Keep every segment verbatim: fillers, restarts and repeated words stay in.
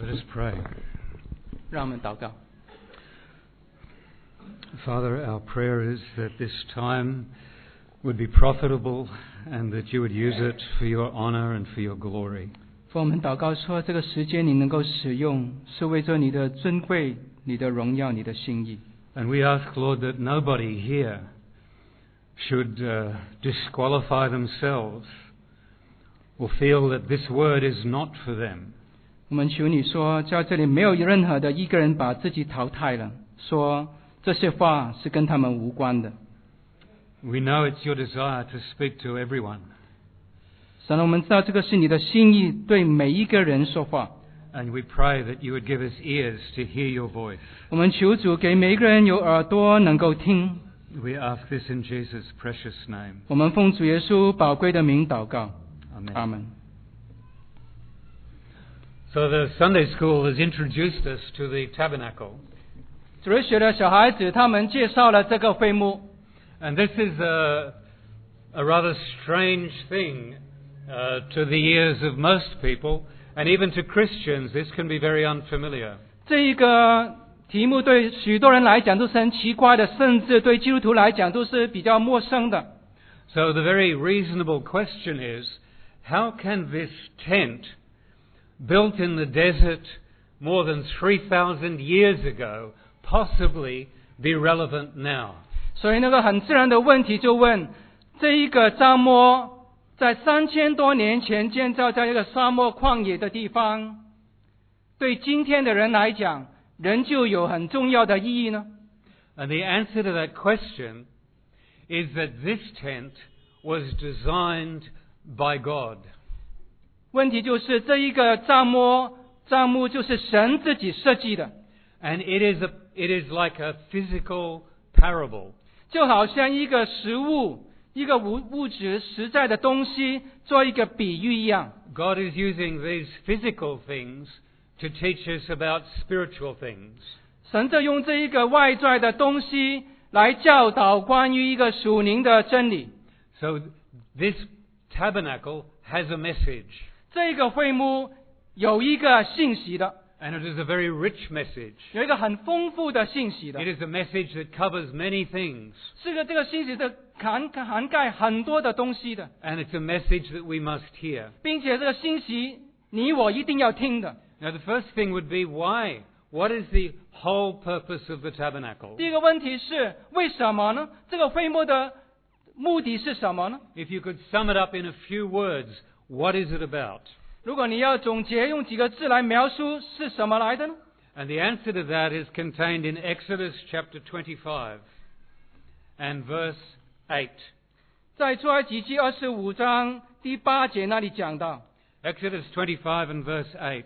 Let us pray. 让我们祷告。 Father, our prayer is that this time would be profitable and that you would use it for your honor and for your glory. 父，我们祷告说，这个时间你能够使用，是为着你的尊贵、你的荣耀、你的心意。 And we ask, Lord, that nobody here should uh, disqualify themselves or feel that this word is not for them. 我们求你说，在这里没有任何的一个人把自己淘汰了，说这些话是跟他们无关的。 We know it's your desire to speak to everyone. 神，我们知道这个是你的心意，对每一个人说话。 And we pray that you would give us ears to hear your voice. 我们求主给每一个人有耳朵能够听。 We ask this in Jesus' precious name. 我们奉主耶稣宝贵的名祷告。 Amen. 阿门。 So the Sunday school has introduced us to the tabernacle. 主日学的小孩子他们介绍了这个会幕。 And this is a, a rather strange thing uh, to the ears of most people, and even to Christians this can be very unfamiliar. 这一个题目对许多人来讲都是很奇怪的，甚至对基督徒来讲都是比较陌生的。 So the very reasonable question is, how can this tent, built in the desert more than three thousand years ago, possibly be relevant now? 所以那个很自然的问题就问，这一个帐幕在三千多年前建造在一个沙漠旷野的地方，对今天的人来讲仍旧有很重要的意义呢？ And the answer to that question is that this tent was designed by God. 问题就是这一个帐幕，帐幕就是神自己设计的， And it is a, it is like a physical parable. 就好像一个食物，一个物物质实在的东西做一个比喻一样。 God is using these physical things to teach us about spiritual things. 神就用这一个外在的东西来教导关于一个属灵的真理。 So this tabernacle has a message. 这个会幕有一个信息的， And it is a very rich message. 有一个很丰富的信息的， It is a message that covers many things. 是个这个信息的涵涵盖很多的东西的， And it's a message that we must hear. 并且这个信息你我一定要听的。 Now the first thing would be why? What is the whole purpose of the tabernacle? 第一个问题是为什么呢？这个会幕的目的是什么呢？ If you could sum it up in a few words, what is it about? 如果你要总结用几个字来描述是什么来的呢？ And the answer to that is contained in Exodus chapter twenty-five and verse eight. 在出埃及记二十五章第八节那里讲到， Exodus twenty-five and verse eight.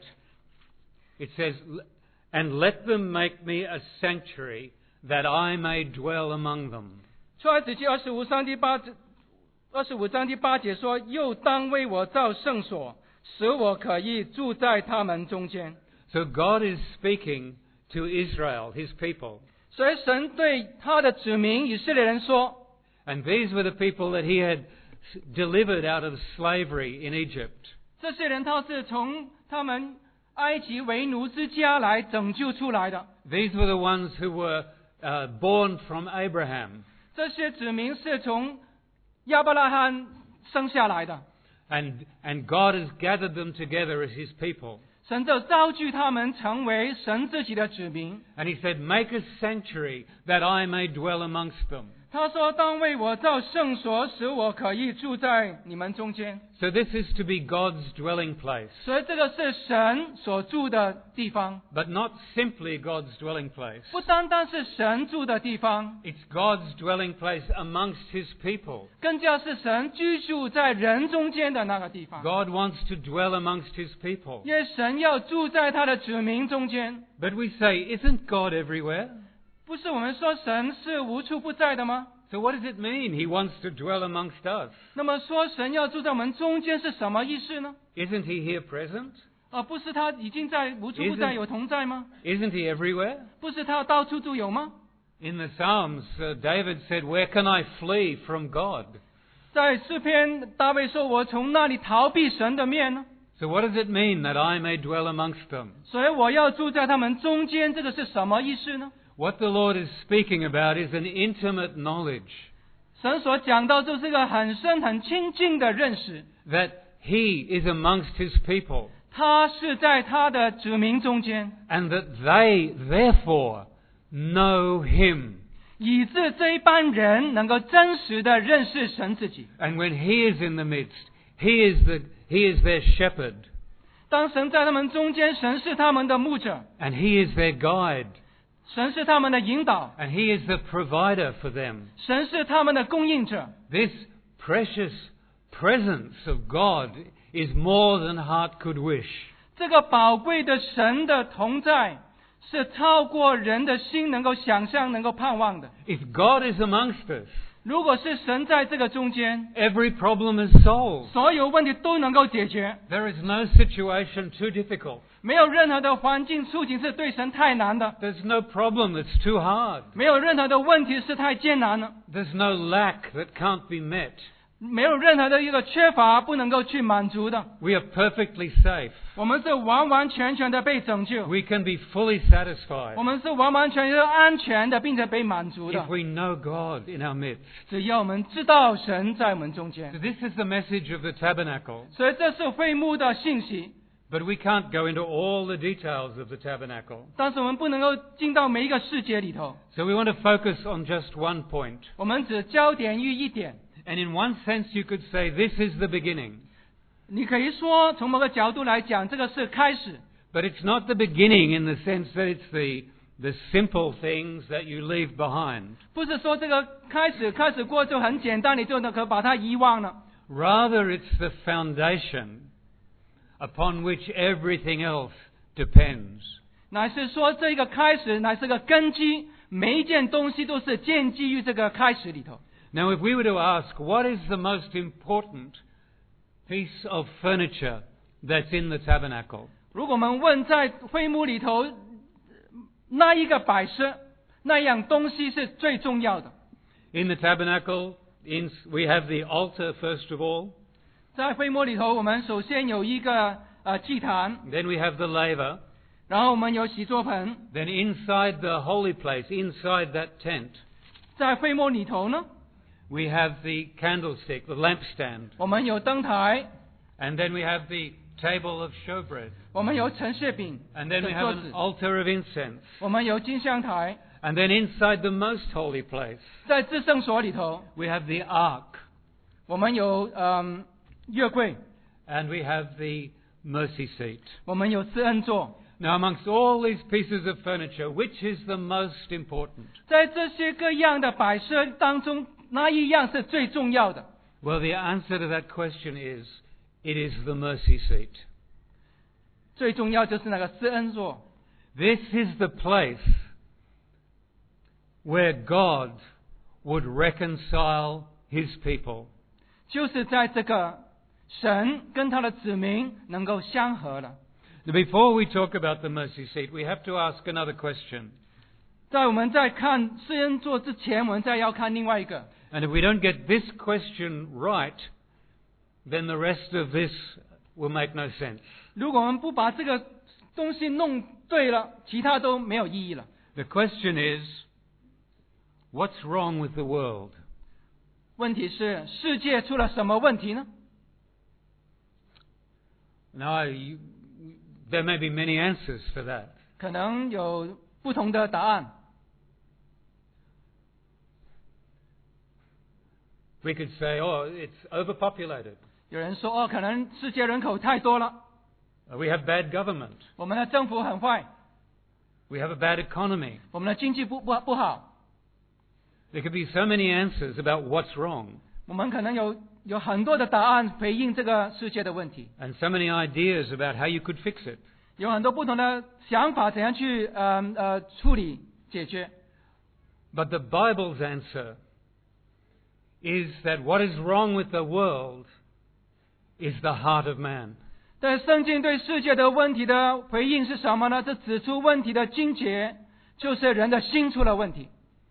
It says, "And let them make me a sanctuary that I may dwell among them." 出埃及记二十五章第八二十五章第八节说，又当为我造圣所，使我可以住在他们中间。 So God is speaking to Israel, His people. 所以神对他的子民以色列人说， And these were the people that He had delivered out of slavery in Egypt. 这些人他是从他们埃及为奴之家来拯救出来的。 These were the ones who were uh, born from Abraham. 这些子民是从亚伯拉罕生下来的， And, and God has gathered them together as His people. 神就召集他们成为神自己的子民。 And He said, "Make a sanctuary that I may dwell amongst them." 他说：“当为我造圣所，使我可以住在你们中间。” So this is to be God's dwelling place. 所以这个是神所住的地方， But not simply God's dwelling place. 不单单是神住的地方， It's God's dwelling place amongst His people. 更加是神居住在人中间的那个地方。 God wants to dwell amongst His people. 因为神要住在他的子民中间。 But we say, isn't God everywhere? 不是我们说神是无处不在的吗？ So what does it mean He wants to dwell amongst us? 那么说神要住在我们中间是什么意思呢？ Isn't He here present? 啊，不是他已经在无处不在有同在吗？ Isn't He everywhere? 不是他到处都有吗？ In the Psalms, uh, David said, "Where can I flee from God?" 在诗篇大卫说：“我从那里逃避神的面呢？” So what does it mean that I may dwell amongst them? 所以我要住在他们中间，这个是什么意思呢？ What the Lord is speaking about is an intimate knowledge 神所讲到就是个很深很亲近的认识， that He is amongst His people 他是在他的子民中间， and that they therefore know Him. 以致这一班人能够真实的认识神自己。 And when He is in the midst, He is the He is their shepherd 当神在他们中间，神是他们的牧者， and He is their guide 神是他们的引导， and He is the provider for them. 神是他们的供应者。 This precious presence of God is more than heart could wish. 这个宝贵的神的同在，是超过人的心能够想象、能够盼望的。 If God is amongst us, 如果是神在这个中间， every problem is solved. 所有问题都能够解决， There is no situation too difficult. 没有任何的环境处境是对神太难的， There's no problem that's too hard. 没有任何的问题是太艰难了， There's no lack that can't be met. 没有任何的一个缺乏不能够去满足的。 We are perfectly safe. 我们是完完全全的被拯救， We can be fully satisfied 我们是完完全全安全的，并且被满足 if 的。 we know God in our midst. 只要我们知道神在我们中 So 间， this is the message of the tabernacle. 所以这是会幕的信息。 But we can't go into all the details of the tabernacle. 但是我们不能够进到每一个细节里头， So we want to focus on just one point. 我们只焦点于一点。 And in one sense you could say this is the beginning. 你可以说从某个角度来讲，这个是开始， But it's not the beginning in the sense that it's the, the simple things that you leave behind. 不是说这个开始开始过就很简单，你就能够把它遗忘了。 Rather it's the foundation upon which everything else depends. 乃是说这个开始乃是个根基，每一件东西都是建基于这个开始里头。 Now if we were to ask what is the most important piece of furniture that's in the tabernacle, 如果我们问在会幕里头那一个摆设那样东西是最重要的， in the tabernacle in, we have the altar first of all, 在会幕里头，我们首先有一个呃祭坛， then we have the laver, 然后我们有洗作盆， then inside the holy place, inside that tent, 在会幕里头呢， we have the candlestick, the lampstand, 我们有灯台， and then we have the table of showbread, 我们有陈设饼 and then 的 we have 桌 an 子， altar of incense, 我们有金香台， and then inside the most holy place, 在至圣所里头， we have the ark, 我们有嗯月柜， and we have the mercy seat. 我们有施恩座。 Now amongst all these pieces of furniture, which is the most important? 在这些各样的摆设当中，哪一样是最重要的？ Well, the answer to that question is, it is the mercy seat. 最重要就是那个施恩座。 This is the place where God would reconcile His people. 就是在这个神跟他的子民能够相合了。 Now, before we talk about the mercy seat, we have to ask another question. 在我们在看施恩座之前，我们再要看另外一个。 And if we don't get this question right, then the rest of this will make no sense. 如果我们不把这个东西弄对了，其他都没有意义了。 The question is, what's wrong with the world? 问题是世界出了什么问题呢？ Now, you, there may be many answers for that. 可能有不同的答案。 We could say, oh, it's overpopulated. 有人说哦，可能世界人口太多了， Uh, We have bad government. 我们的政府很坏， We have a bad economy. 我们的经济不不不好， There could be so many answers about what's wrong 我们可能有有很多的答案回应这个世界的问题， and so many ideas about how you could fix it. 有很多不同的想法，怎样去呃呃处理解决。 But the Bible's answer is that what is wrong with the world is the heart of man. 但圣经对世界的问题的回应是什么呢？这指出问题的症结就是人的心出了问题。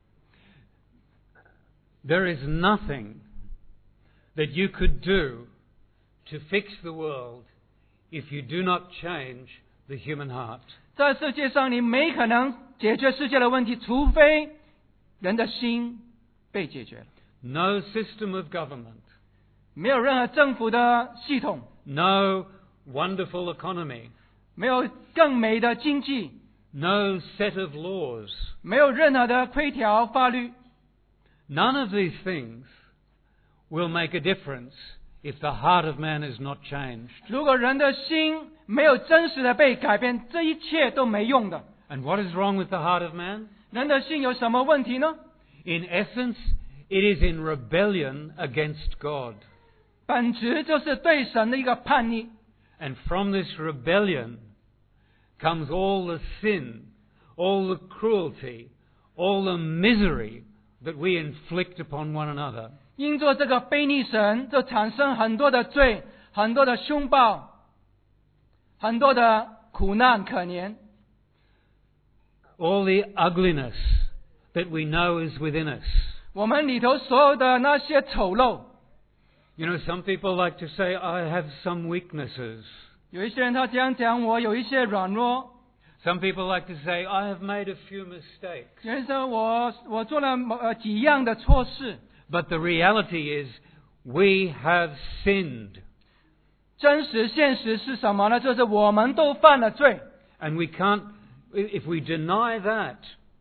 There is nothing that you could do to fix the world if you do not change the human heart. 在世界上，你没可能解决世界的问题，除非人的心被解决了。 No system of government, 没有任何政府的系统， no wonderful economy, 没有更美的经济， no set of laws. 没有任何的规条法律。 None of these things will make a difference if the heart of man is not changed. 如果人的心没有真实的被改变，这一切都没用的。 And what is wrong with the heart of man? 人的心有什么问题呢？ In essence, it is in rebellion against God. 本质就是对神的一个叛逆。 And from this rebellion comes all the sin, all the cruelty, all the misery that we inflict upon one another. 因着这个悖逆神，就产生很多的罪，很多的凶暴，很多的苦难可怜。 All the ugliness that we know is within us. 我们里头所有的那些丑陋， You know, some people like to say, I have some weaknesses. 有一些人他这样讲，我有一些软弱。 Some people like to say, I have made a few mistakes. 有人说我我做了某呃几样的错事。 But the reality is, we have sinned. 真实现实是什么呢？就是我们都犯了罪。 And we can't, if we deny that,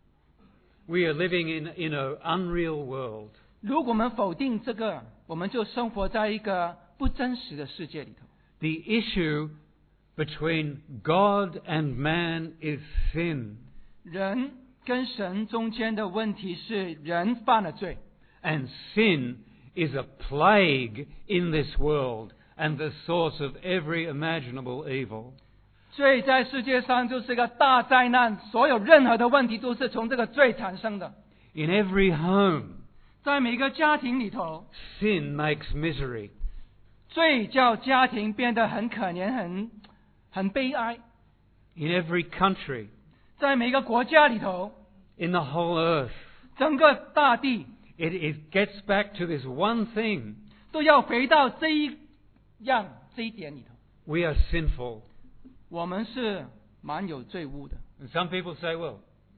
we are living in, in an unreal world. 如果我们否定这个，我们就生活在一个不真实的世界里头。 The issue between God and man is sin. 人跟神中间的问题是人犯了罪。 And sin is a plague in this world and the source of every imaginable evil. 罪在世界上就是一个大灾难，所有任何的问题都是从这个罪产生的。 In every home, 在每个家庭里头， sin makes misery. 罪叫家庭变得很可怜、很很悲哀。 In every country, 在每个国家里头， in the whole earth, 整个大地 it, it gets back to this one thing. 都要回到这一样这一点里头。 We are sinful. 我们是蛮有罪污的。 And some people say, well,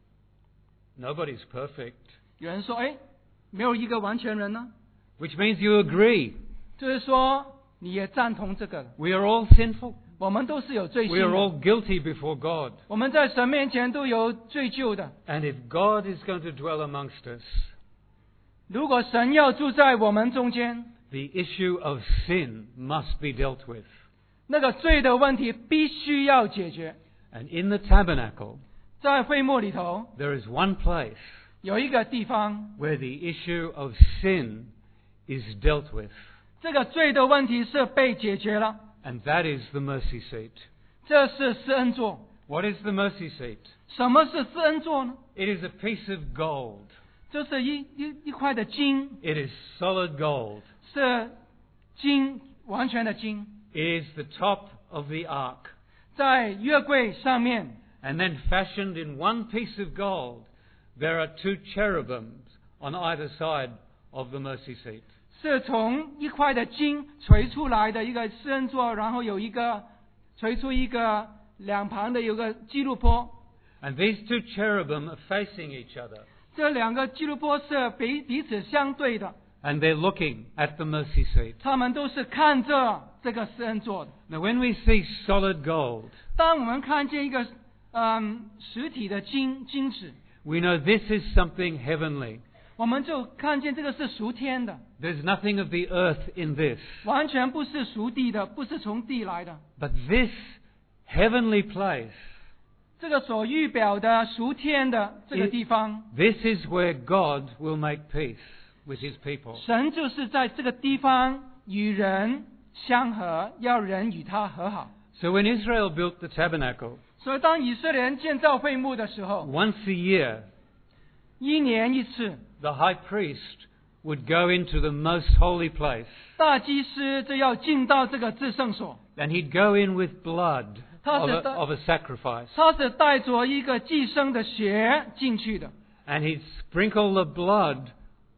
nobody's perfect. 有人说：“哎，没有一个完全人呢。 Which means you agree. ” 就是说，你也赞同这个。 We are all sinful. 我们都是有罪性 We are 的， all guilty before God. 我们在神面前都有罪疚的。 And if God is going to dwell amongst us, 如果神要住在我们中间， the issue of sin must be dealt with. 那个罪的问题必须要解决。 And in the tabernacle, 在会幕里头 there is one place 有一个地方， where the issue of sin is dealt with. 这个罪的问题是被解决了， And that is the mercy seat. 这是施恩座。 What is the mercy seat? 什么是施恩座呢？ It is a piece of gold. 就是一一一块的金， It is solid gold. 是金，完全的金， It is the top of the ark. 在约柜上面。 And then fashioned in one piece of gold, there are two cherubims on either side of the mercy seat. 是从一块的金锤出来的一个施恩座，然后有一个锤出一个两旁的有个基路波， And these two cherubim are facing each other. 这两个基路波是彼彼此相对的， And they're looking at the mercy seat. 他们都是看着这个施恩座的。 Now when we see solid gold, 当我们看见一个嗯实体的金金子， we know this is something heavenly. 我们就看见这个是属天的， There's nothing of the earth in this. 完全不是属地的，不是从地来的。 But this heavenly place, 这个所预表的属天的这个地方， this is where God will make peace with his people. 神就是在这个地方与人相合，要人与他和好。 So when Israel built the tabernacle, 所以当以色列人建造会幕的时候， once a year, 一年一次， the high priest would go into the most holy place, 大祭司就要进到这个至圣所， and he'd go in with blood of a, of a sacrifice, 他是带着一个寄生的血进去的， and he'd sprinkle the blood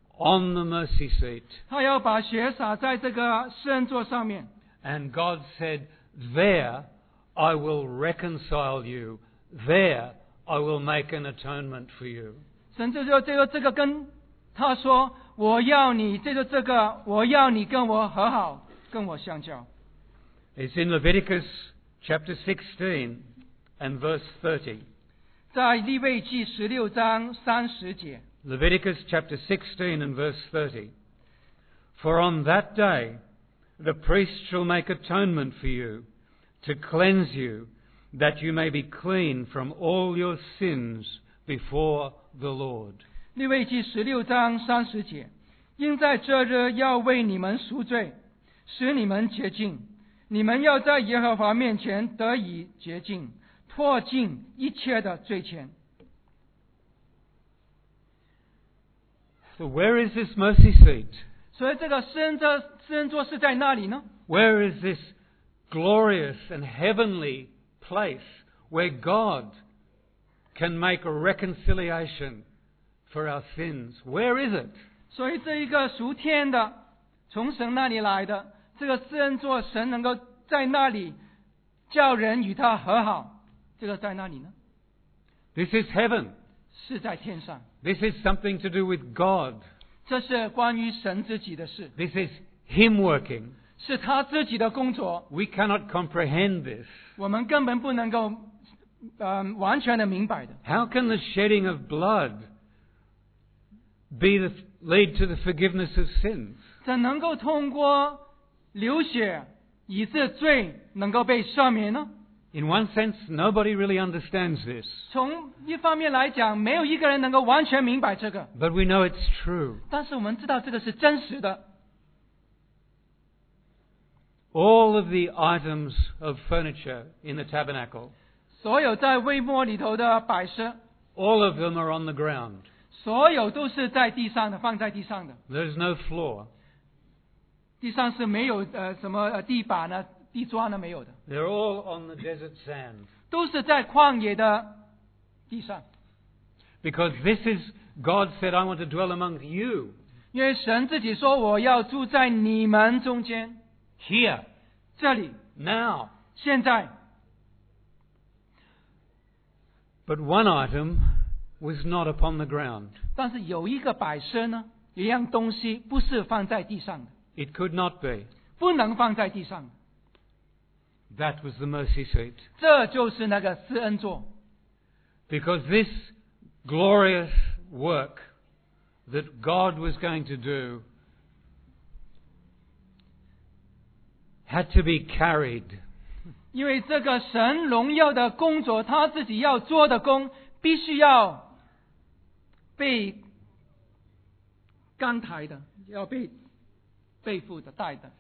on the mercy seat. 他要把血洒在这个施恩座上面。 And God said, There I will reconcile you. There I will make an atonement for you. 神就就这个这个跟他说，我要你这个这个，我要你跟我和好，跟我相交。 It's in Leviticus chapter sixteen and verse thirty. 在利未记十六章三十节。 Leviticus chapter sixteen and verse thirty. For on that day the priest shall make atonement for you, to cleanse you, that you may be clean from all your sins before the Lord. 利未记十六章三十节，因在这日要为你们赎罪，使你们洁净。你们要在耶和华面前得以洁净，脱尽一切的罪愆。 So where is this mercy seat? 所以这个施恩座，施恩座是在哪里呢？ Where is this glorious and heavenly place where God can make a reconciliation for our sins? Where is it? 所以这一个属天的，从神那里来的这个施恩座，神能够在那里叫人与他和好，这个在哪里呢？ This is heaven. 是在天上。 This is something to do with God. 这是关于神自己的事， This is Him working. 是他自己的工作。 We cannot comprehend this. 我们根本不能够，呃，完全的明白的。 How can the shedding of blood be the, lead to the forgiveness of sins? 怎能够通过流血以致罪能够被赦免呢？ In one sense, nobody really understands this. 从一方面来讲，没有一个人能够完全明白这个， But we know it's true. 但是我们知道这个是真实的。 All of the items of furniture in the tabernacle, 所有在会幕里头的摆设， all of them are on the ground. 所有都是在地上的，放在地上的。 There's no floor. 地上是没有呃什么呃地板呢、地砖呢，没有的， They're all on the desert sand. 都是在旷野的地上。 Because this is, God said, I want to dwell among you. 因为神自己说，我要住在你们中间， Here, 这里， now. 现在。 But one item was not upon the ground. 但是有一个摆设呢，有一样东西不是放在地上的， It could not be. 不能放在地上的， That was the mercy seat. 这就是那个施恩座。 Because this glorious work that God was going to do had to be carried. 因为这个神荣耀的工作，他自己要做的工，必须要被扛抬的，要被背负的、带的。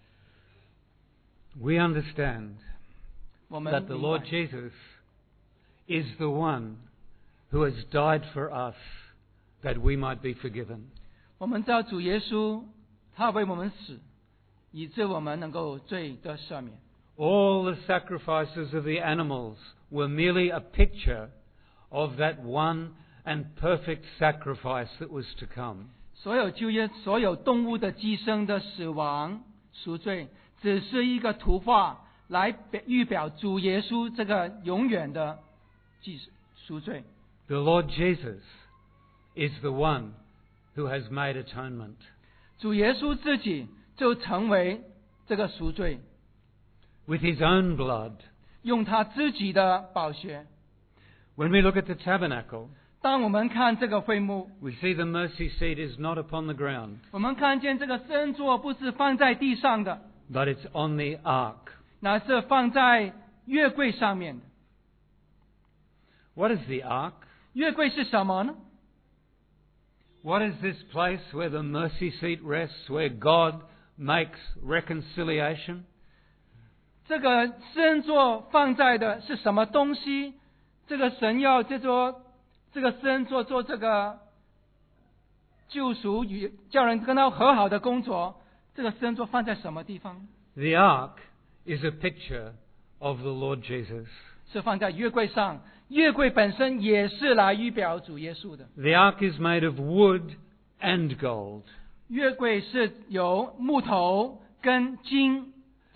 We understand 我们 that the 明 Lord 白 Jesus is the one who has died for us that we might be forgiven. 我们知道主耶稣他为我们死，以致我们能够罪得赦免。 All the sacrifices of the animals were merely a picture of that one and perfect sacrifice that was to come. 所有旧约所有动物的寄生的死亡赎罪，只是一个图画，来预表主耶稣这个永远的祭赎罪。 The Lord Jesus is the one who has made atonement. 主耶稣自己就成为这个赎罪， With his own blood. 用他自己的宝血。 When we look at the tabernacle, 当我们看这个会幕， we see the mercy seat is not upon the ground, 我们看见这个施恩座不是放在地上的， but it's on the ark. 乃是放在约柜上面的。 What is the ark? 约柜是什么呢？ What is this place where the mercy seat rests, where God makes reconciliation? 这个施恩座放在的是什么东西？这个神要这座这个施恩座做这个救赎与叫人跟他和好的工作，这个施恩座放在什么地方？ The ark is a picture of the Lord Jesus. 是放在约柜上，约柜本身也是来预表主耶稣的。 The ark is made of wood and gold. 约柜是由木头跟金造的。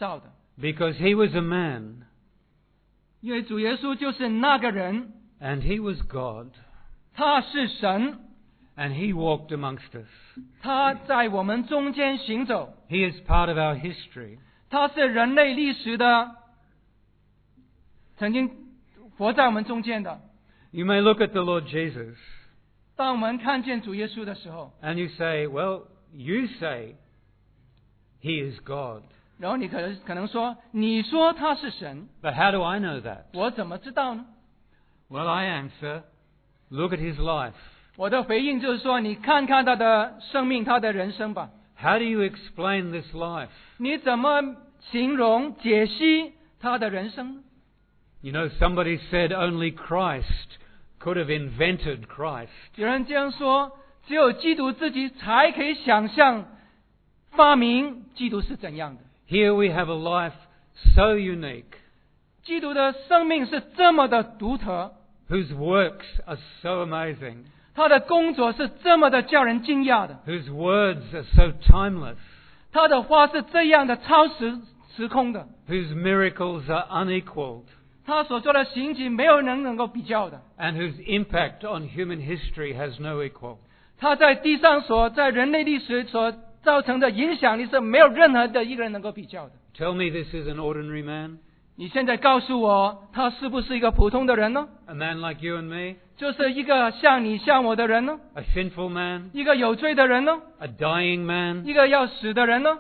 Because he was a man. 因为主耶稣就是那个人， And he was God. 他是神， And he walked amongst us. 他在我们中间行走， He is part of our history. 他是人类历史的曾经活在我们中间的。 You may look at the Lord Jesus 当我们看见主耶稣的时候， and you say, well, you say he is God. 然后你可能可能说，你说他是神， But how do I know that? 我怎么知道呢？ Well, I answer, look at his life. 我的回应就是说，你看看他的生命，他的人生吧。 How do you explain this life? 你怎么形容、解析他的人生呢？ You know, somebody said only Christ could have invented Christ. 有人这样说，只有基督自己才可以想象、发明基督是怎样的。 Here we have a life so unique, 基督的生命是这么的独特， whose works are so amazing, 他的工作是这么的叫人惊讶的， whose words are so timeless, 他的话是这样的超时时空的， whose miracles are unequaled, 他所做的行迹没有人能够比较的， and whose impact on human history has no equal. 他在地上所在人类历史所造成的影响力是没有任何的一个人能够比较的。 Tell me this is an ordinary man, 你现在告诉我，他是不是一个普通的人呢？ a man like you and me, 就是一个像你像我的人呢？ a sinful man, 一个有罪的人呢？ a dying man? 一个要死的人呢？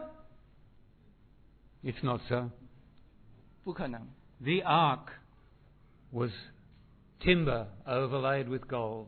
It's not so. 不可能。 The ark was timber overlaid with gold.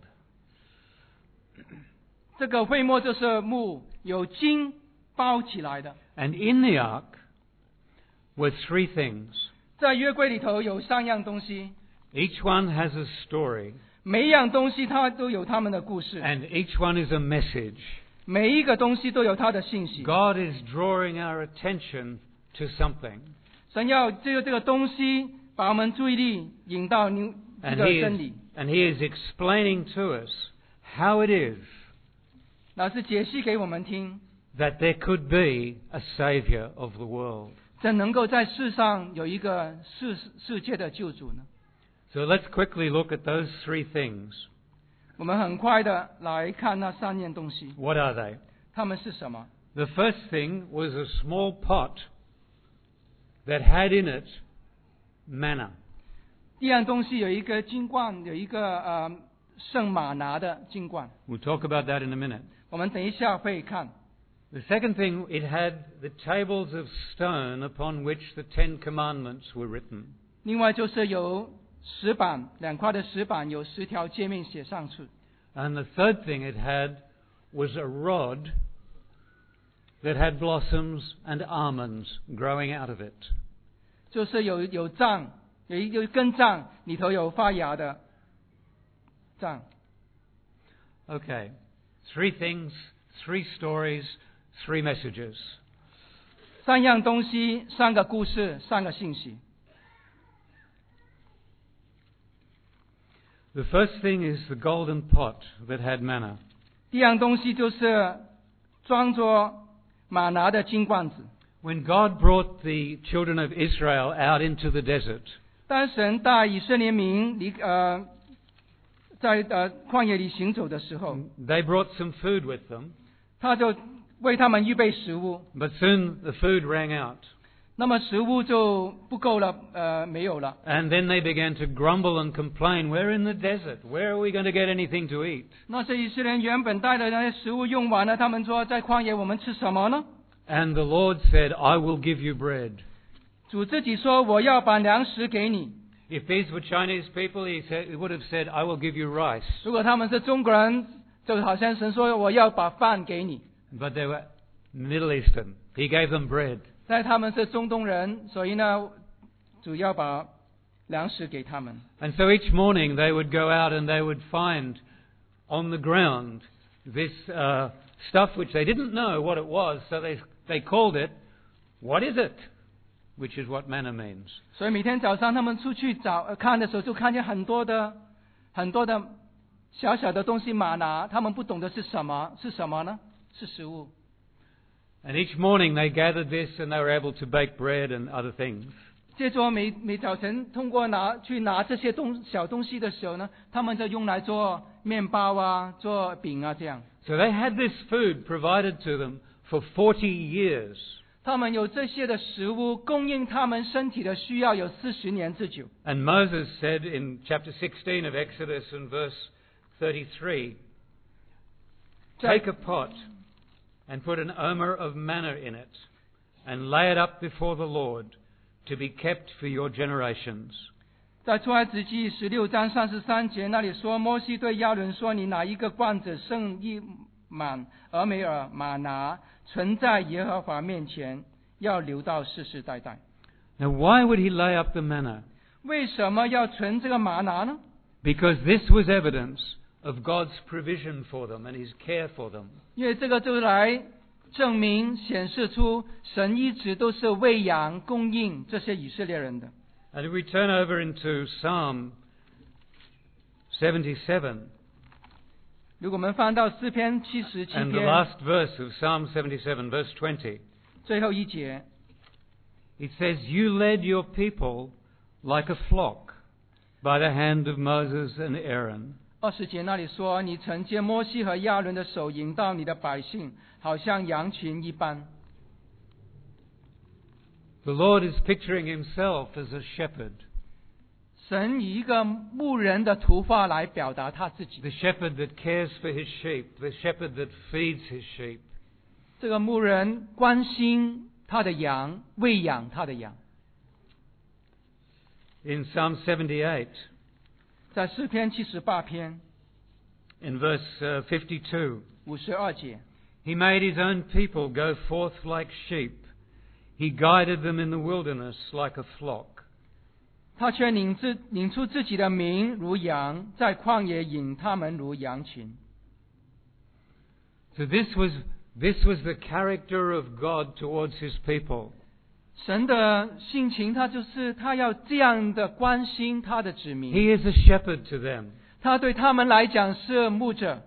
这个会幕就是木，有金包起来的。 And in the ark were three things. 在约柜里头有三样东西， Each one has a story, 每一样东西它都有他们的故事， and each one is a message. 每一个东西都有它的信息。 God is drawing our attention to something, 神要借着这个东西把我们注意力引到你这 and 个 he 真 is, 理， and he is explaining to us how it is 老师解析给我们听， that there could be a Saviour of the world. 怎能够在世上有一个世世界的救主呢？ So let's quickly look at those three things. 我们很快的来看那三样东西， What are they? 它们是什么？ The first thing was a small pot that had in it manna. 第二样东西有一个金罐，有一个呃圣马拿的金罐， We'll talk about that in a minute. 我们等一下会看。 The second thing, it had the tables of stone upon which the Ten Commandments were written. 另外就是有石板，两块的石板，有十条诫命写上去。 And the third thing it had was a rod that had blossoms and almonds growing out of it. 就是有有杖，有一有一根杖，里头有发芽的杖。 Okay, three things, three stories, three messages. 三样东西，三个故事，三个信息。 The first thing is the golden pot that had manna. 第一样东西就是装着马拿的金罐子。 When God brought the children of Israel out into the desert, 当神带以色列民离呃在呃旷野里行走的时候， they brought some food with them, 他就为他们预备食物。 but soon the food rang out. 那么食物就不够了，呃，没有了。 And then they began to grumble and complain, we're in the desert, where are we going to get anything to eat? 那些以色列人原本带的那些食物用完了，他们说在旷野我们吃什么呢？ And the Lord said, I will give you bread. 主自己说我要把粮食给你。 If these were Chinese people, he, said, he would have said, I will give you rice. 如果他们是中国人，就好像神说我要把饭给你。 But they were Middle Eastern. He gave them bread. 但他们是中东人，所以呢，主要把粮食给他们。 And so each morning they would go out and they would find on the ground this uh, stuff which they didn't know what it was, so they, they called it, what is it? Which is what manna means. 所以每天早上他们出去找、呃、看的时候，就看见很多的很多的小小的东西玛拿，他们不懂得是什么，是什么呢？是食物。 And each morning they gathered this and they were able to bake bread and other things. 接着每每早晨通过拿去拿这些东小东西的时候呢，他们就用来做面包啊，做饼啊这样。 So they had this food provided to them for forty years. 他们有这些的食物供应他们身体的需要有四十年之久。 And Moses said in chapter sixteen of Exodus and verse thirty-three, "Take a pot and put an omer of manna in it, and lay it up before the Lord, to be kept for your generations." 在出埃及记十六章三十三节那里说，摩西对亚伦说：“你拿一个罐子盛一满俄梅尔玛拿，存在耶和华面前，要留到世世代代。” Now why would he lay up the manna? 为什么要存这个玛拿呢？ Because this was evidence of God's provision for them and His care for them. 因为这个就来证明显示出神一直都是喂养供应这些以色列人的。 And if we turn over into Psalm seventy-seven, 如果我们翻到诗篇七十七 and the 篇 last verse of Psalm seventy-seven, verse twenty, 最后一节， it says, "You led your people like a flock by the hand of Moses and Aaron." 二十节那里说：“你曾借摩西和亚伦的手引导你的百姓，好像羊群一般。” The Lord is picturing Himself as a shepherd. 神以一个牧人的图画来表达他自己。 The shepherd that cares for his sheep, the shepherd that feeds his sheep. 这个牧人关心他的羊，喂养他的羊。 In Psalm seventy-eight, 在诗篇七十八篇 in verse uh, fifty-two, 五十二节， He made His own people go forth like sheep. He guided them in the wilderness like a flock. 他却领自领出自己的名如羊，在旷野引他们如羊群。 So this was, this was the character of God towards His people. 神的性情，他就是他要这样的关心他的子民。 He is a shepherd to them. 他对他们来讲是牧者。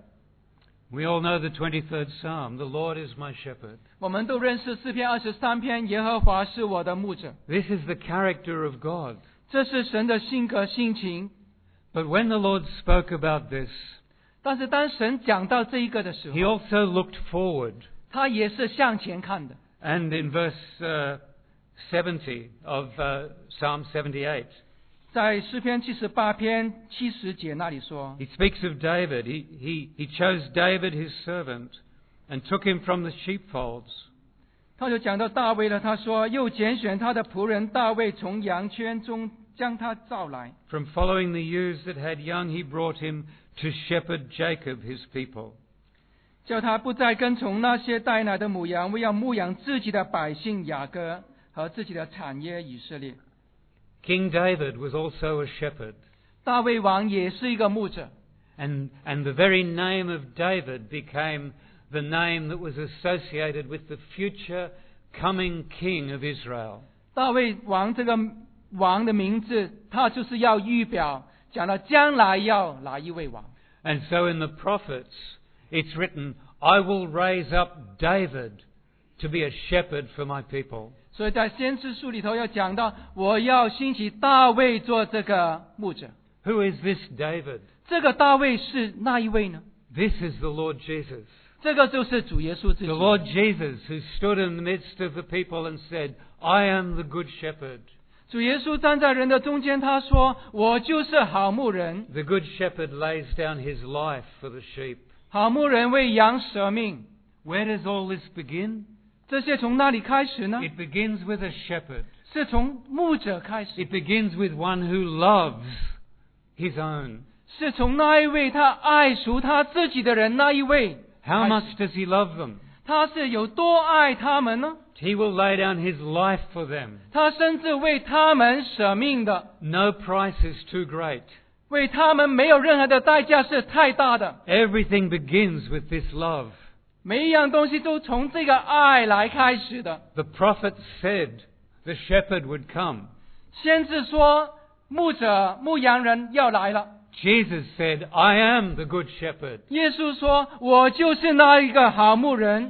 We all know the twenty-third Psalm, "The Lord is my shepherd." 我们都认识诗篇二十三篇，耶和华是我的牧者。 This is the character of God. 这是神的性格性情。 But when the Lord spoke about this, 但是当神讲到这一个的时 He 候， also looked forward. 他也是向前看的。 And in verse uh, seventy of uh, Psalm seventy-eight, 在诗篇七十八篇七十节那里说， he speaks of David. He, he, he chose David, his servant, and took him from the sheepfolds. 他就讲到大卫了。他说，又拣选他的仆人大卫，从羊圈中将他召来。 From following the ewes that had young, he brought him to shepherd Jacob, his people. 叫他不再跟从那些带奶的母羊，为要牧养自己的百姓雅各和自己的产业以色列。 King David was also a shepherd. 大卫王也是一个牧者。 And, and the very name of David became the name that was associated with the future coming king of Israel. 大卫王这个王的名字，他就是要预表讲了将来要来一位王。 And so in the prophets, it's written, "I will raise up David to be a shepherd for my people." 所以在先知书里头要讲到，我要兴起大卫做这个牧者。 Who is this David? 这个大卫是那一位呢？ This is the Lord Jesus. 这个就是主耶稣自己。 The Lord Jesus who stood in the midst of the people and said, "I am the good shepherd." 主耶稣站在人的中间，他说：“我就是好牧人。 The good shepherd lays down his life for the sheep. 好牧人为羊舍命。 Where does all this begin? 这些从哪里开始呢？ It begins with a shepherd. 是从牧者开始， It begins with one who loves his own. 是从那一位他爱属他自己的人那一位。 How much does he love them? 他是有多爱他们呢？ He will lay down his life for them. 他甚至为他们舍命的， No price is too great. 为他们没有任何的代价是太大的。 Everything begins with this love. 每一样东西都从这个爱来开始的。 The prophet said the shepherd would come. 先知说，牧者、牧羊人要来了。 Jesus said, "I am the good shepherd. 耶稣说：“我就是那一个好牧人。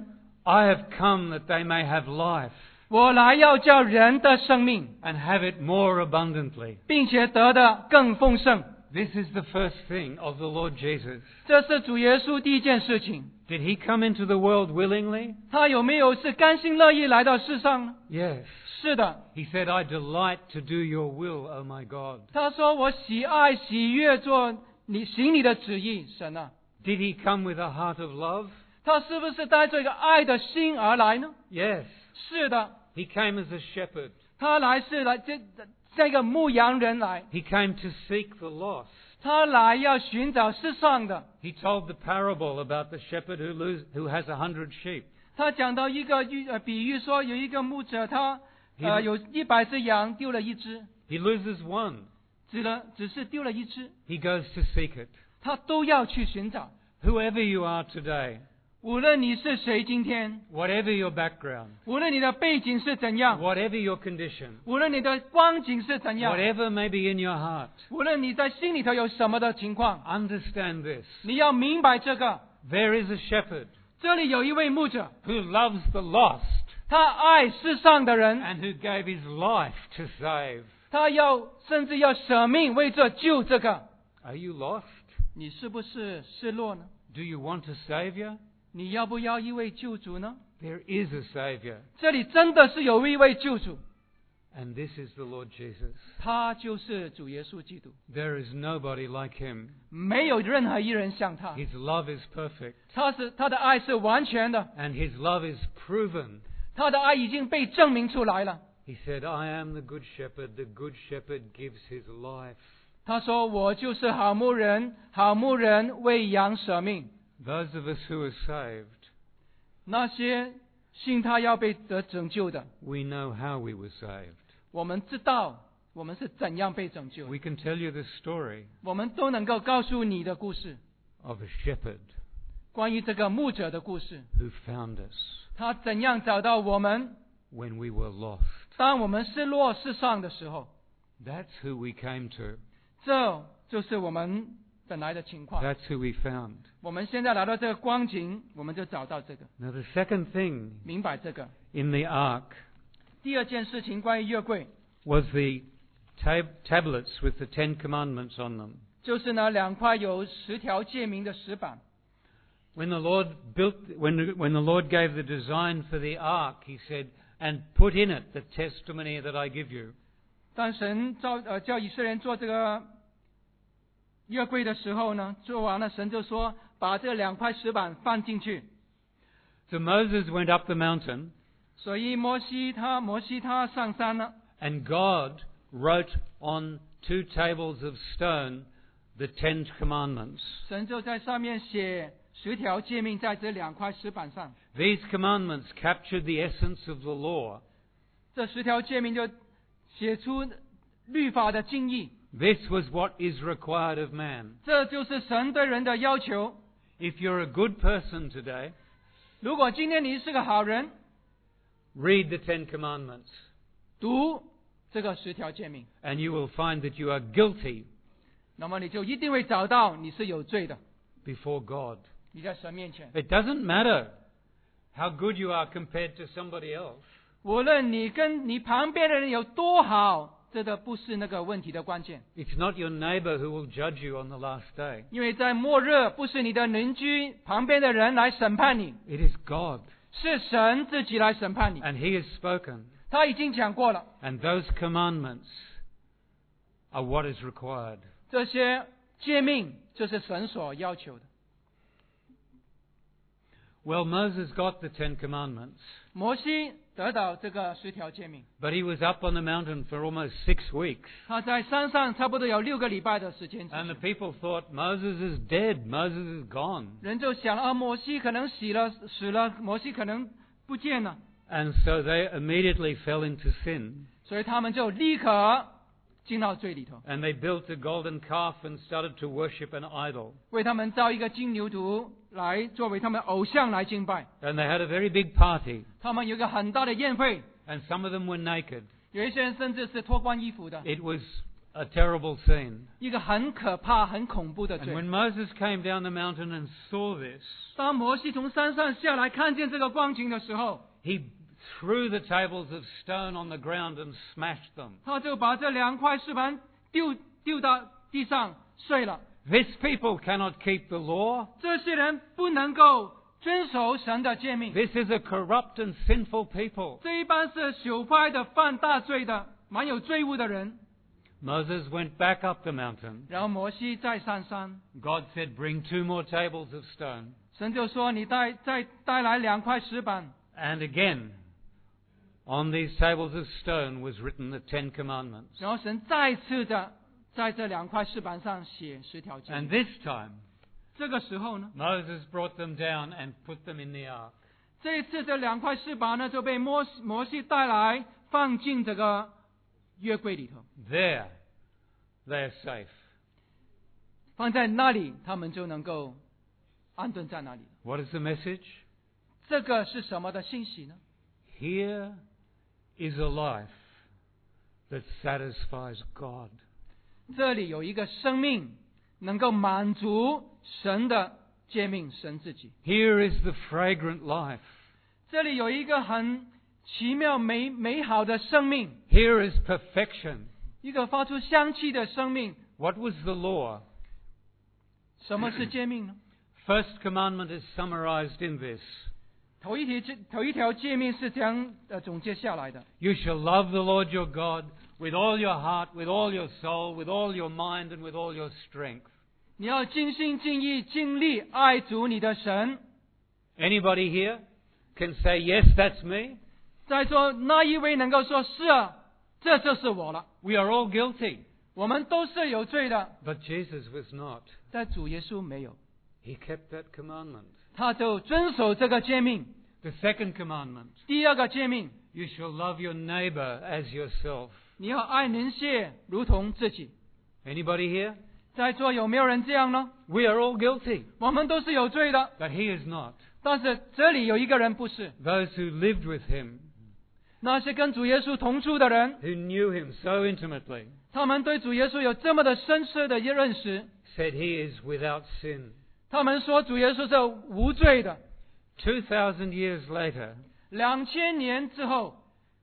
I have come that they may have life 我来要叫人的生命， and have it more abundantly. 并且得的更丰盛。 This is the first thing of the Lord Jesus. 这是主耶稣第一件事情。 Did he come into the world willingly? 他有没有是甘心乐意来到世上呢？ Yes. 是的。 He said, I delight to do your will, O my God. 他说：“我喜爱喜悦做你行你的旨意，神啊。” Did he come with a heart of love? 他是不是带着一个爱的心而来呢？ Yes. 是的。 He came as a shepherd. 他来是来这这个牧羊人来， He came to seek the lost. 他来要寻找世上的。 He told the parable about the shepherd who, lose, who has a hundred sheep. 他讲到一个喻呃比喻说，有一个牧者他呃 He- 有一百只羊丢了一只， He loses one. 只了只是丢了一只， He goes to seek it. 他都要去寻找。 Whoever you are today, 无论你是谁，今天 whatever your background, 无论你的背景是怎样， whatever your condition, 无论你的光景是怎样， whatever may be in your heart, 无论你在心里头有什么的情况， understand this. 你要明白这个。 There is a shepherd 这里有一位牧者， who loves the lost 他爱世上的人， and who gave his life to save. 他要甚至要舍命为这救这个。 Are you lost? 你是不是失落呢？ Do you want a savior? 你要不要一位救主呢？ There is a savior, 这里真的是有一位救主， and this is the Lord Jesus. 他就是主耶稣基督。 There is nobody like him. 没有任何一人像他， His love is perfect, 他是他的爱是完全的， and his love is proven. 他的爱已经被证明出来了。 He said, I am the good shepherd. The good shepherd gives his life. 他说：“我就是好牧人，好牧人为羊舍命。 Those of us who are saved, 那些信他要被得拯救的， we know how we were saved. 我们知道我们是怎样被拯救， We can tell you the story 我们都能够告诉你的故事， of a shepherd 关于这个牧者的故事， who found us 他怎样找到我们， when we were lost. 当我们失落世上的时候， That's who we came to. 这就是我们本来的情况。 That's who we found. 我们现在来到这个光景，我们就找到这个， Now the second thing 明白这个。 in the ark 第二件事情关于约柜， was the tab- tablets with the Ten Commandments on them. 就是呢两块有十条诫命的石板。 When the Lord built, when the, when the Lord gave the design for the ark, He said, "And put in it the testimony that I give you." 当神召呃叫以色列人做这个约柜的时候呢，做完了，神就说把这两块石板放进去。 So Moses went up the mountain, 所以摩西他摩西他上山了， and God wrote on two tables of stone the Ten Commandments. 神就在上面写十条诫命在这两块石板上。 These commandments captured the essence of the law. 这十条诫命就写出律法的精义， This was what is required of man. 这就是神对人的要求。 If you're a good person today, 如果今天你是个好人， read the Ten Commandments, 读这个十条诫命， and you will find that you are guilty 那么你就一定会找到你是有罪的， before God. 你在神面前。 It doesn't matter how good you are compared to somebody else. 无论你跟你旁边的人有多好，这个不是那个问题的关键。 It's not your neighbor who will judge you on the last day. 因为在末日，不是你的邻居旁边的人来审判你， It is God, 是神自己来审判你。 and He has spoken. 他已经讲过了， And those commandments are what is required. 这些诫命就是神所要求的。 Well, Moses got the Ten Commandments, 摩西得到这个十条诫命， but he was up on the mountain for almost six weeks. 他在山上差不多有六个礼拜的时间。 And the people thought Moses is dead, Moses is gone. 人就想啊，摩西可能死了，死了，摩西可能不见了， And so they immediately fell into sin. 所以他们就立刻进到罪里头， And they built a golden calf and started to worship an idol. 为他们造一个金牛犊来作为他们偶像来敬拜。 And they had a very big party. 他们有一个很大的宴会， And some of them were naked. 有一些人甚至是脱光衣服的。 It was a terrible scene. 一个很可怕、很恐怖的 And 罪。 when Moses came down the mountain and saw this, 当摩西从山上下来，看见这个光景的时候， he threw the tables of stone on the ground and smashed them. 他就把这两块石板丢丢到地上碎了。 This people cannot keep the law. 这些人不能够遵守神的诫命。 This is a corrupt and sinful people. 这一般是朽坏的、犯大罪的、蛮有罪恶的人。 Moses went back up the mountain. 然后摩西再上山， God said, bring two more tables of stone. 神就说：“你带再带来两块石板。” And again, on these tables of stone was written the Ten Commandments. 然后神再次的在这两块石板上写十条诫 And 命。 this time, 这个时候呢， Moses brought them down and put them in the ark. 这一次这两块石板呢就被摩西摩西带来，放进这个约柜里头， There, they are safe. 放在那里，他们就能够安顿在那里。 What is the message? 这个是什么的信息呢？ Here is a life that satisfies God. 这里有一个生命能够满足神的诫命，神自己。 Here is the fragrant life. 这里有一个很奇妙美美好的生命， Here is perfection. 一个发出香气的生命。 What was the law? 什么是诫命呢？ First commandment is summarized in this. 头一条头一条诫命是这样呃总结下来的： You shall love the Lord your God with all your heart, with all your soul, with all your mind, and with all your strength. 你要尽心尽意尽力爱主你的神。 Anybody here can say, yes, that's me? 在座那一位能够说是啊，这就是我了。 We are all guilty. 我们都是有罪的， But Jesus was not. 但主耶稣没有， He kept that commandment. 他就遵守这个诫命。 The second commandment, 第二个诫命， you shall love your neighbor as yourself. 你要爱邻舍如同自己。 Anybody here? 在座有没有人这样呢？ We are all guilty. 我们都是有罪的， But he is not. 但是这里有一个人不是， Those who lived with him, 那些跟主耶稣同住的人， who knew him so intimately, 他们对主耶稣有这么的深刻的认识， said he is without sin. 他们说主耶稣是无罪的。 Two thousand years later, 两千年之后，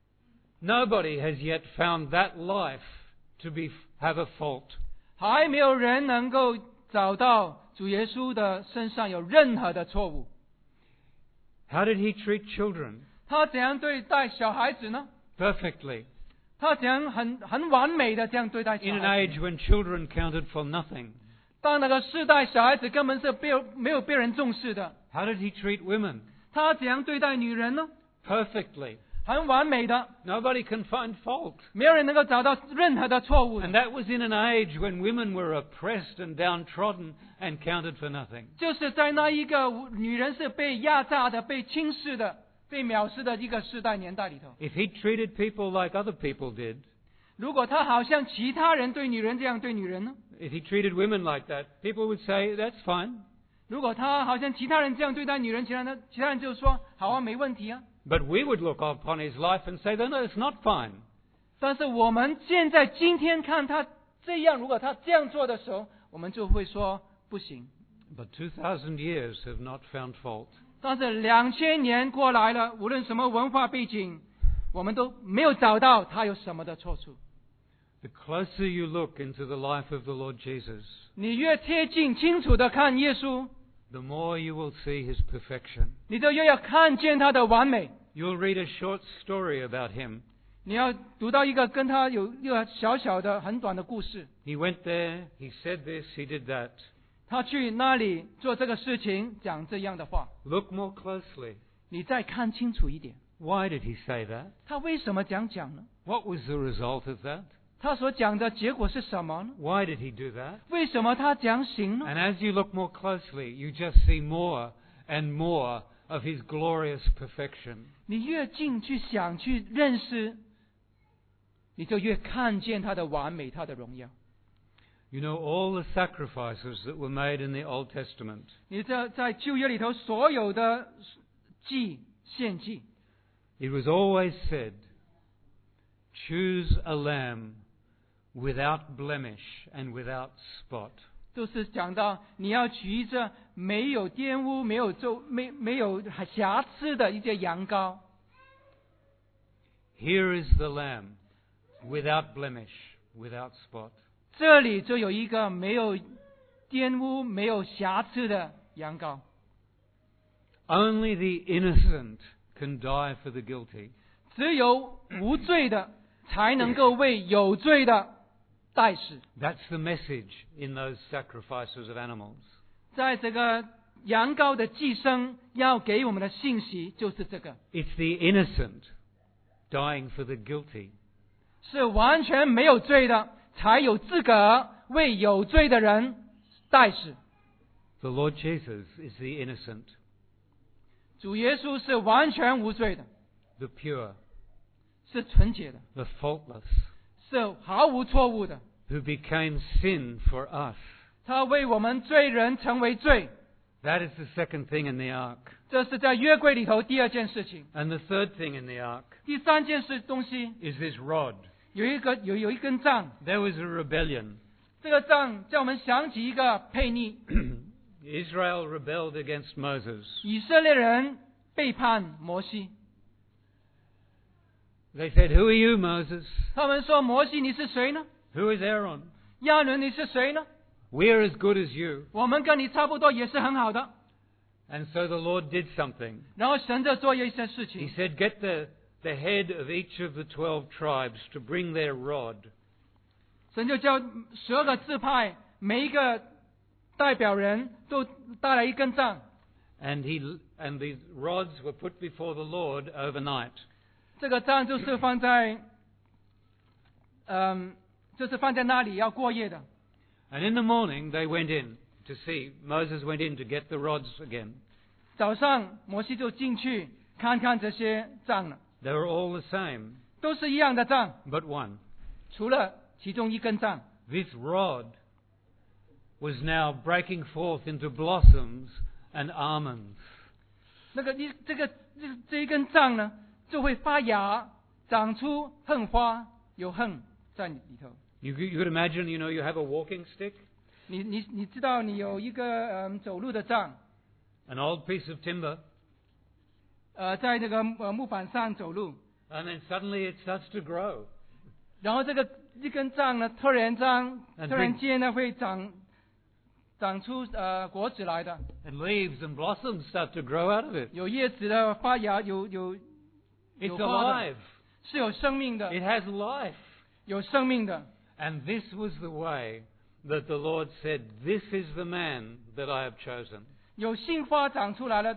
nobody has yet found that life to be have a fault. 还没有人能够找到主耶稣的身上有任何的错误。 How did he treat children? 他怎样对待小孩子呢？ Perfectly. 他怎样很很完美的这样对待小 In an 孩子 age when children counted for nothing. 当那个世代小孩子根本是被没有被人重视的， How did he treat women? 他怎样对待女人呢？ Perfectly. 很完美的， Nobody can find fault. 没有人能够找到任何的错误的 And。that was in an age when women were oppressed and downtrodden and counted for nothing. 就是在那一个女人是被压榨的、被轻视的、被藐视的一个世代年代里头， If he treated people like other people did, 如果他好像其他人对女人这样对女人呢？ if he treated women like that, people would say, that's fine. 如果他好像其他人这样对待女人，其他人其他人就说好啊，没问题啊。 But we would look upon his life and say, no, no, it's not fine. 但是我们现在今天看他这样，如果他这样做的时候，我们就会说不行。 But two thousand years have not found fault. 但是两千年过来了，无论什么文化背景，我们都没有找到他有什么的错处。 The closer you look into the life of the Lord Jesus, 你越贴近、清楚的看耶稣， the more you will see his perfection. 你就越要看见他的完美。 You'll read a short story about him. 你要读到一个跟他有一个小小的、很短的故事。 He went there, he said this, he did that. 他去那里做这个事情，讲这样的话。 Look more closely. 你再看清楚一点， Why did he say that? 他为什么这样讲呢？ What was the result of that? 他所讲的结果是什么呢？ Why did he do that? 为什么他这样行呢？ And as you look more closely, you just see more and more of his glorious perfection. 你越近去想、去认识，你就越看见他的完美、他的荣耀。 You know, all the sacrifices that were made in the Old Testament, 你这在旧约里头所有的祭献祭， it was always said, choose a lamb without blemish and without spot. 都是讲到你要取一只没有玷污、没有皱、没没有瑕疵的一些羊羔。 Here is the lamb, without blemish, without spot. 这里就有一个没有玷污、没有瑕疵的羊羔。 Only the innocent can die for the guilty. 只有无罪的才能够为有罪的代死。 That's the message in those sacrifices of animals. 在这个羊羔的祭牲要给我们的信息就是这个， It's the innocent dying for the guilty. 是完全没有罪的才有资格为有罪的人代死。 The Lord Jesus is the innocent, 主耶稣是完全无罪的， the pure, 是纯洁的， the faultless, 是毫无错误的。 who became sin for us. 他为我们罪人成为罪， That is the second thing in the ark. 这是在约柜里头第二件事情。 And the third thing in the ark 第三件事东西 is this rod. 有一个有有一根杖， There was a rebellion. 这个杖叫我们想起一个悖逆， Israel rebelled against Moses. 以色列人背叛摩西。 They said, "Who are you, Moses? 他们说：“摩西，你是谁呢？ Who is Aaron? 亚伦，你是谁呢？ We're as good as you." 我们跟你差不多，也是很好的。” And so the Lord did something. 然后神就做一些事 He 情， said, "Get the, the head of each of the twelve tribes to bring their rod." 神就叫十二个支派每一个代表人都带来一根杖， And he and these rods were put before the Lord overnight. 这个杖就是放在，嗯，就是放在那里要过夜的。 And in the morning they went in to see. Moses went in to get the rods again. 早上摩西就进去看看这些杖了， They were all the same, 都是一样的杖， but one. 除了其中一根杖。 This rod was now breaking forth into blossoms and almonds. 那个一这个这这一根杖呢，就会发芽，长出横花，有横在里头。 You, you could imagine, you know, you have a walking stick, 你你你知道，你有一个嗯走路的杖， an old piece of timber, 呃，在这个呃木板上走路， and then suddenly it starts to grow. 然后这个一根杖呢，突然间嗯突然间呢会长长出呃果子来的， And leaves and blossoms start to grow out of it. 有叶子的，发芽，有有 It's 有花的， alive. 是有生命的， It has life. 有生命的。 And this was the way that the Lord said, "This is the man that I have chosen." 有杏花长出来了，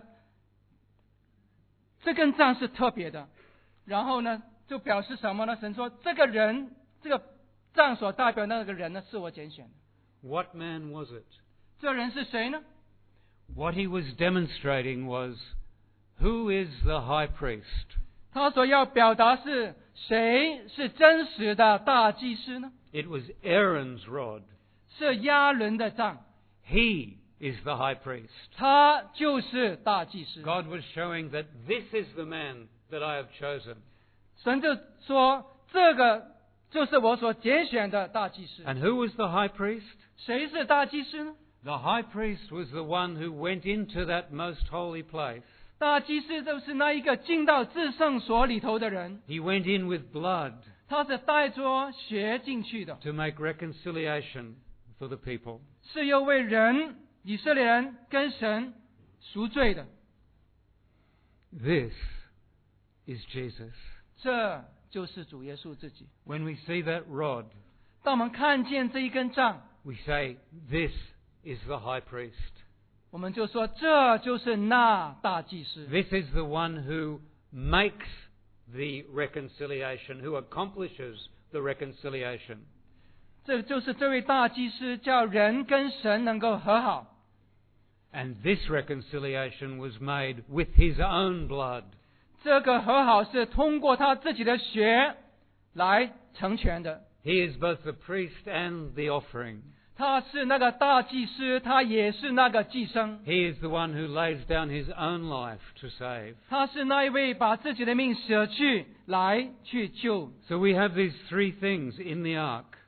这根杖是特别的。然后呢，就表示什么呢？神说，这个人，这个杖所代表那个人呢，是我拣选的。 What man was it? 这人是谁呢？ What he was demonstrating was, who is the high priest? 他所要表达是谁是真实的大祭司呢？ It was Aaron's rod. 是亚伦的杖， He is the high priest. 他就是大祭司。 God was showing that this is the man that I have chosen. 神就说，这个就是我所拣选的大祭司。 And who was the high priest? 谁是大祭司呢？ The high priest was the one who went into that most holy place. 大祭司就是那一个进到至圣所里头的人， He went in with blood 他是带着血进去的， to make reconciliation for the people. 是要为人以色列人跟神赎罪的。 This is Jesus. 这就是主耶稣自己。 When we see that rod, 当我们看见这一根杖， we say, "This is the high priest." 我们就说这就是那大祭司， This is the one who makes the reconciliation, who accomplishes the reconciliation. 这就是这位大祭司叫人跟神能够和好。 And this reconciliation was made with his own blood. 这个和好是通过他自己的血来成全的。 He is both the priest and the offering. 他是那个大祭司，他也是那个祭牲。 He is the one who lays down his own life to save. 他是那一位把自己的命舍去来去救。 So we have these three things in the ark.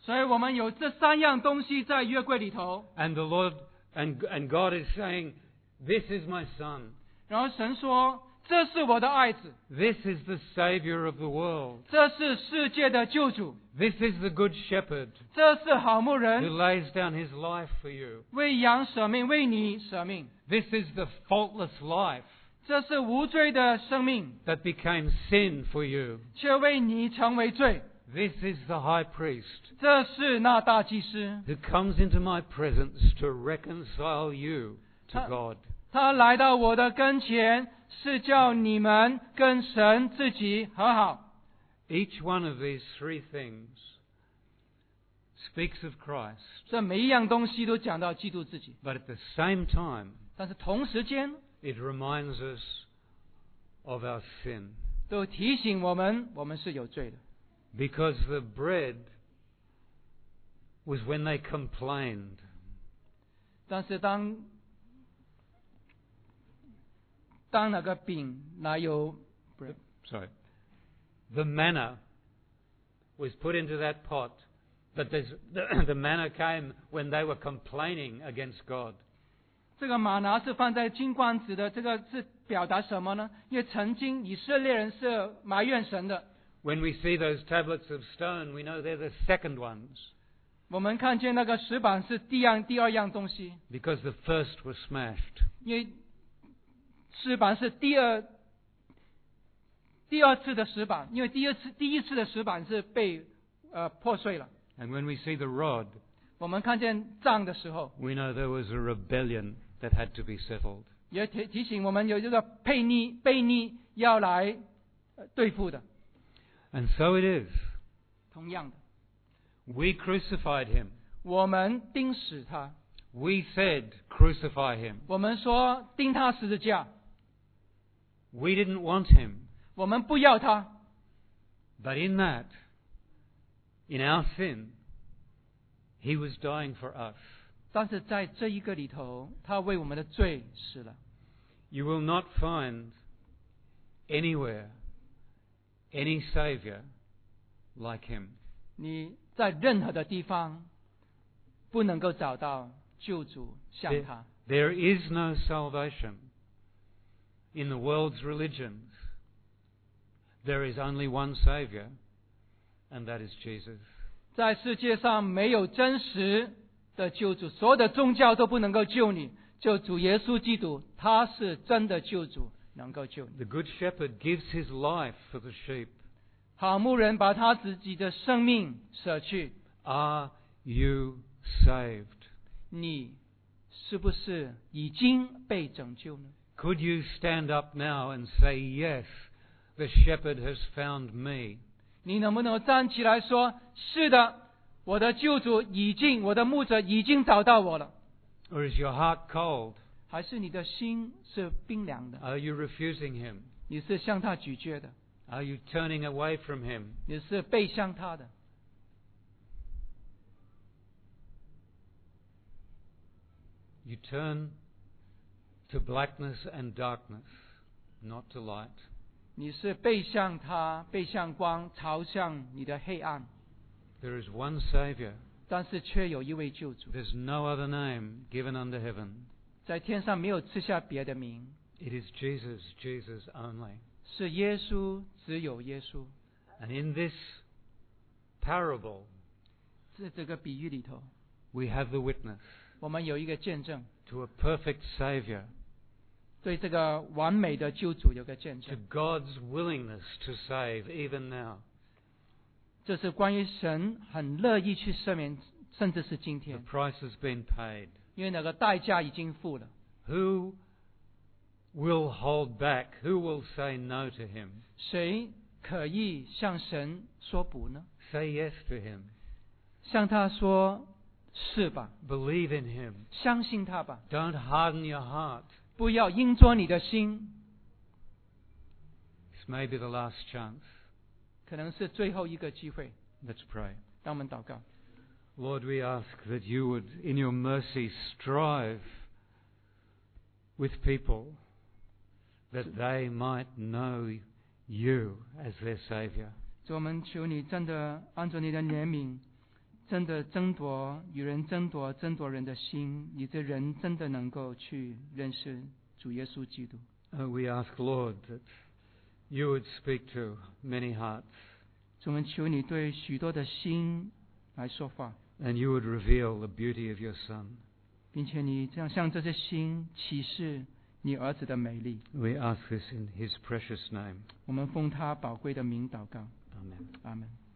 所以我们有这三样东西在约柜里头。 And the Lord and, and God is saying, "This is my son. 然后神说：“这是我的爱子， This is the Savior of the world. 这是世界的救主， This is the Good Shepherd 这是好牧 who 人， lays down his life for you. 为羊舍命，为你舍命。 This is the faultless life 这是无罪的生命， that became sin for you. 却为你成为罪。 This is the high priest 这是那大祭司， who comes into my presence to reconcile you to Uh, God." 他来到我的跟前，是叫你们跟神自己和好。 Each one of these three things speaks of Christ, 这每一样东西都讲到基督自己， but at the same time, 但是同时间 it reminds us of our sin. 都提醒我们，我们是有罪的。 Because the bread was when they complained. 但是当当那个饼哪有 bread Sorry. The manna was put into that pot, but there's- the, the manna came when they were complaining against God. 这个玛拿是放在金冠子的，这个是表达什么呢？因为曾经以色列人是埋怨神的。 When we see those tablets of stone, we know they're the second ones, 我们看见那个石板是第样第二样东西， because the first was smashed. 因为石板是第二第二次的石板，因为第二次第一次的石板是被呃破碎了。 And when we see the rod, 我们看见杖的时候， we know there was a rebellion that had to be settled. 也提提醒我们有这个悖逆悖逆要来呃对付的。 And so it is. 同样的， We crucified him. 我们钉死他， We said, "Crucify him." 我们说钉他十字架， We didn't want him. 我们不要他。 But in that, in our sin, he was dying for us. 但是在这一个里头，他为我们的罪死了。 You will not find anywhere any Saviour like him. 你在任何的地方不能够找到救主像 There, 他。 there is no salvation in the world's religions. There is only one Saviour, and that is Jesus. 在世界上没有真实的救主，所有的宗教都不能够救你，就主耶稣基督，他是真的救主，能够救你。 The Good Shepherd gives his life for the sheep. 好牧人把他自己的生命舍去， Are you saved? 你是不是已经被拯救呢？ Could you stand up now and say, "Yes, the shepherd has found me"? 你能不能站起来说：“是的，我的救主已经，我的牧者已经找到我了。” Or is your heart cold? 还是你的心是冰凉的？ Are you refusing him? 你是向他拒绝的， Are you turning away from him? 你是背向他的。 You turn to blackness and darkness, not to light. 你是背向他，背向光，朝向你的黑暗， There is one Saviour. 但是却有一位救主， There's no other name given under heaven. 在天上没有赐下别的名， It is Jesus, Jesus only. 是耶稣，只有耶稣。 And in this parable, 在这个比喻里头， we have the witness 我们有一个见证， to a perfect Saviour, 对这个完美的救主有个见 to 证。 God's willingness to save even now. 这是关于神很乐意去赦免，甚至是今 The 天， price has been paid. 因为那个代价已经付了。 Who will hold back? Who will say no to him? 谁可以向神说不呢？ Say yes to him. 向他说是吧， Believe in him. 相信他吧， Don't harden your heart. 不要硬捉你的心。 This may be the last chance. 可能是最后一个机会， Let's pray. 让我们祷告。 Lord, we ask that you would, in your mercy, strive with people that they might know you as their Saviour. 主，我们求你真的按照你的怜悯， 真的争夺与人争夺争夺人的心，以致人真的能够去认识主耶稣基督。 Uh, we ask, Lord, that you would speak to many hearts, 主，我们求你对许多的心来说话， and you would reveal the beauty of your Son. 并且你这样向这些心启示你儿子的美丽。 We ask this in his precious name. 我们奉他宝贵的名祷告， Amen. 阿们。